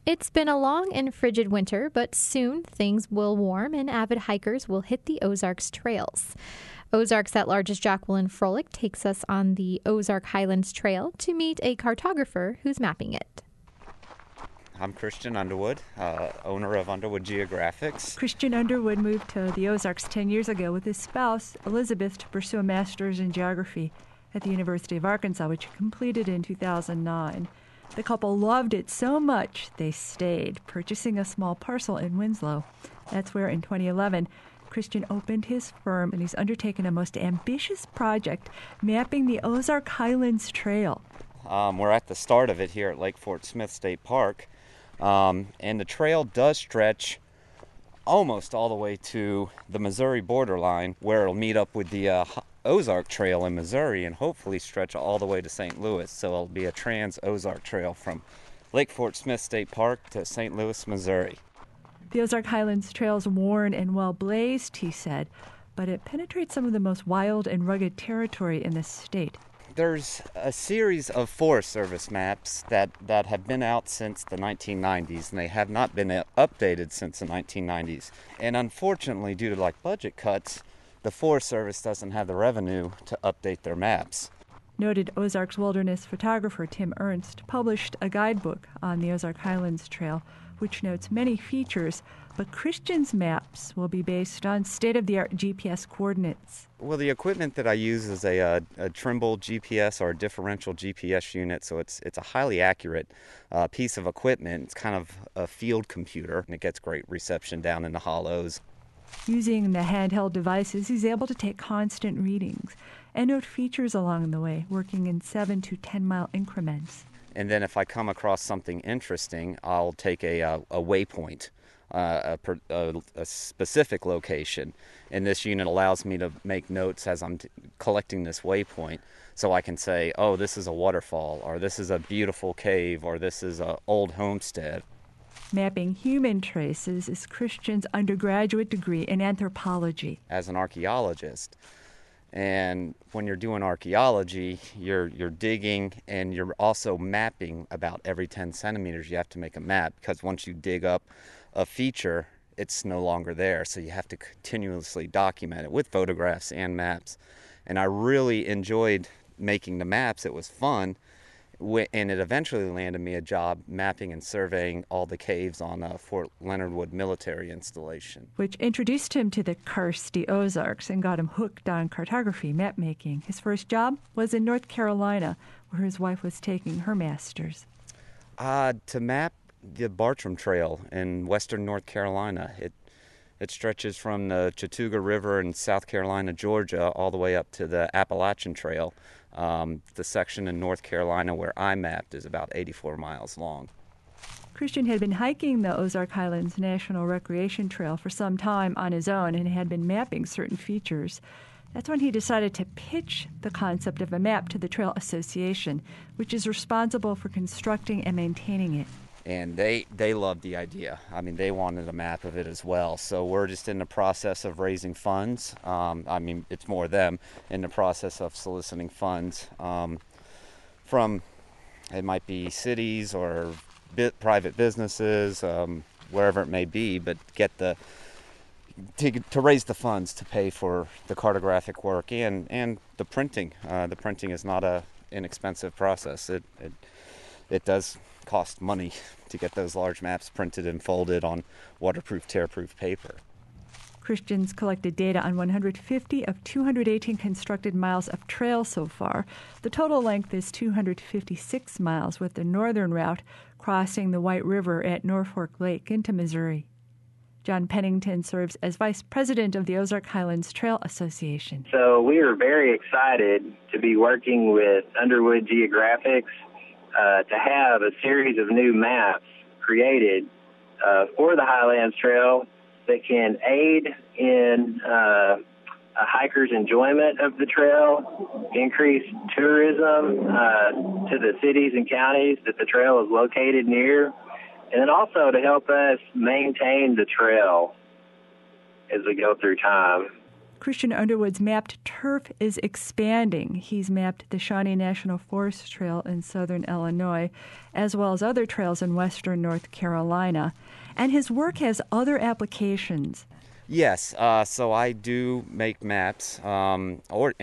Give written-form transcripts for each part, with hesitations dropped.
It's been a long and frigid winter, but soon things will warm and avid hikers will hit the Ozarks trails. Ozarks at Largest Jacqueline Froelich takes us on the Ozark Highlands Trail to meet a cartographer who's mapping it. I'm Christian Underwood, owner of Underwood Geographics. Christian Underwood moved to the Ozarks 10 years ago with his spouse, Elizabeth, to pursue a master's in geography at the University of Arkansas, which he completed in 2009. The couple loved it so much they stayed, purchasing a small parcel in Winslow. That's where, in 2011, Christian opened his firm, and he's undertaken a most ambitious project, mapping the Ozark Highlands Trail. We're at the start of it here at Lake Fort Smith State Park, and the trail does stretch almost all the way to the Missouri borderline, where it'll meet up with the Ozark Trail in Missouri and hopefully stretch all the way to St. Louis. So it'll be a trans-Ozark Trail from Lake Fort Smith State Park to St. Louis, Missouri. The Ozark Highlands Trail is worn and well-blazed, he said, but it penetrates some of the most wild and rugged territory in the state. There's a series of Forest Service maps that have been out since the 1990s, and they have not been updated since the 1990s. And unfortunately, due to budget cuts, the Forest Service doesn't have the revenue to update their maps. Noted Ozarks wilderness photographer Tim Ernst published a guidebook on the Ozark Highlands Trail, which notes many features, but Christian's maps will be based on state-of-the-art GPS coordinates. Well, the equipment that I use is a Trimble GPS or a differential GPS unit, so it's a highly accurate piece of equipment. It's kind of a field computer, and it gets great reception down in the hollows. Using the handheld devices, he's able to take constant readings and note features along the way, working in 7 to 10-mile increments. And then if I come across something interesting, I'll take a waypoint, a specific location. And this unit allows me to make notes as I'm collecting this waypoint. So I can say, oh, this is a waterfall, or this is a beautiful cave, or this is an old homestead. Mapping human traces is Christian's undergraduate degree in anthropology. As an archaeologist, and when you're doing archaeology, you're digging and you're also mapping about every 10 centimeters. You have to make a map because once you dig up a feature, it's no longer there. So you have to continuously document it with photographs and maps. And I really enjoyed making the maps. It was fun. And it eventually landed me a job mapping and surveying all the caves on Fort Leonard Wood military installation. Which introduced him to the karsty Ozarks and got him hooked on cartography, map making. His first job was in North Carolina, where his wife was taking her master's. To map the Bartram Trail in western North Carolina. It stretches from the Chattooga River in South Carolina, Georgia, all the way up to the Appalachian Trail. The section in North Carolina where I mapped is about 84 miles long. Christian had been hiking the Ozark Highlands National Recreation Trail for some time on his own and had been mapping certain features. That's when he decided to pitch the concept of a map to the Trail Association, which is responsible for constructing and maintaining it. And they loved the idea. I mean, they wanted a map of it as well. So we're just in the process of raising funds. It's more them in the process of soliciting funds from, it might be cities or private businesses, wherever it may be, but get to raise the funds to pay for the cartographic work and the printing. The printing is not an inexpensive process. It does cost money to get those large maps printed and folded on waterproof, tear-proof paper. Christian's collected data on 150 of 218 constructed miles of trail so far. The total length is 256 miles, with the northern route crossing the White River at Norfolk Lake into Missouri. John Pennington serves as vice president of the Ozark Highlands Trail Association. So we are very excited to be working with Underwood Geographics to have a series of new maps created for the Highlands Trail that can aid in a hiker's enjoyment of the trail, increase tourism to the cities and counties that the trail is located near, and then also to help us maintain the trail as we go through time. Christian Underwood's mapped turf is expanding. He's mapped the Shawnee National Forest Trail in southern Illinois, as well as other trails in western North Carolina. And his work has other applications. Yes, so I do make maps and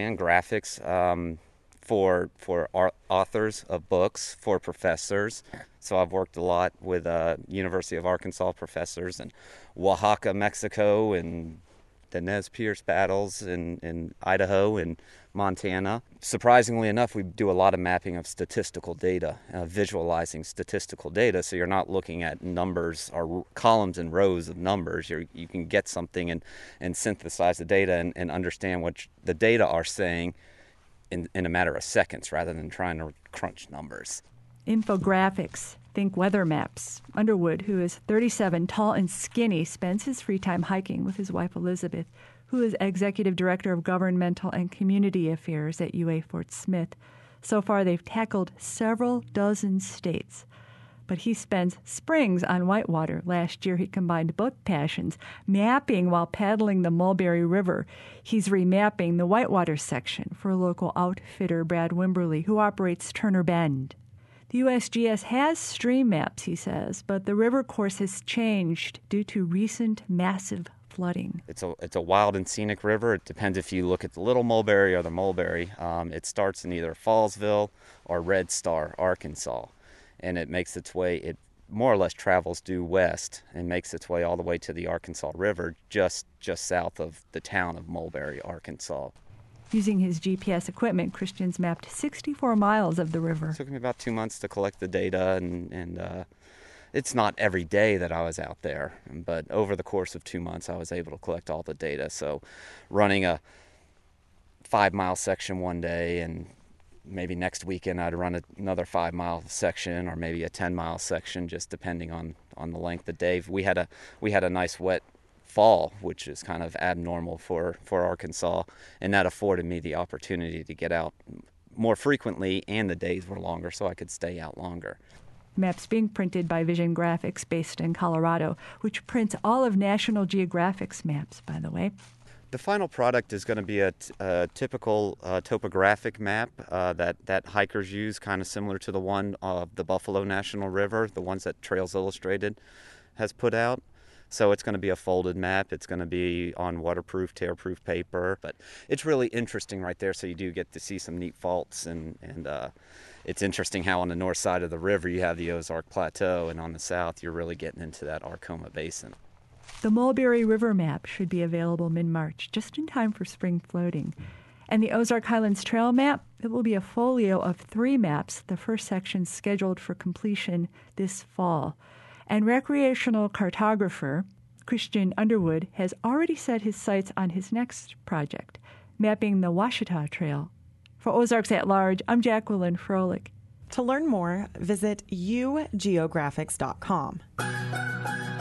graphics for authors of books, for professors. So I've worked a lot with University of Arkansas professors in Oaxaca, Mexico, and the Nez Perce battles in Idaho and Montana. Surprisingly enough, we do a lot of mapping of statistical data, visualizing statistical data, so you're not looking at numbers or columns and rows of numbers. You can get something and synthesize the data and understand what the data are saying in a matter of seconds rather than trying to crunch numbers. Infographics. Think weather maps. Underwood, who is 37, tall and skinny, spends his free time hiking with his wife Elizabeth, who is Executive Director of Governmental and Community Affairs at UA Fort Smith. So far, they've tackled several dozen states. But he spends springs on whitewater. Last year, he combined both passions, mapping while paddling the Mulberry River. He's remapping the whitewater section for local outfitter Brad Wimberly, who operates Turner Bend. The USGS has stream maps, he says, but the river course has changed due to recent massive flooding. It's a wild and scenic river. It depends if you look at the Little Mulberry or the Mulberry. It starts in either Fallsville or Red Star, Arkansas, and it makes its way, it more or less travels due west and makes its way all the way to the Arkansas River just south of the town of Mulberry, Arkansas. Using his GPS equipment, Christian's mapped 64 miles of the river. It took me about 2 months to collect the data, and it's not every day that I was out there, but over the course of 2 months, I was able to collect all the data. So running a 5-mile section one day, and maybe next weekend I'd run another 5-mile section, or maybe a 10-mile section, just depending on the length of day. We had a nice wet fall, which is kind of abnormal for Arkansas, and that afforded me the opportunity to get out more frequently, and the days were longer, so I could stay out longer. Maps being printed by Vision Graphics, based in Colorado, which prints all of National Geographic's maps, by the way. The final product is going to be a typical topographic map that hikers use, kind of similar to the one of the Buffalo National River, the ones that Trails Illustrated has put out. So it's going to be a folded map. It's going to be on waterproof, tear-proof paper. But it's really interesting right there, so you do get to see some neat faults. And it's interesting how on the north side of the river you have the Ozark Plateau, and on the south you're really getting into that Arkoma Basin. The Mulberry River map should be available mid-March, just in time for spring floating. And the Ozark Highlands Trail map, it will be a folio of 3 maps, the first section scheduled for completion this fall. And recreational cartographer Christian Underwood has already set his sights on his next project, mapping the Ouachita Trail. For Ozarks at Large, I'm Jacqueline Froelich. To learn more, visit ugeographics.com.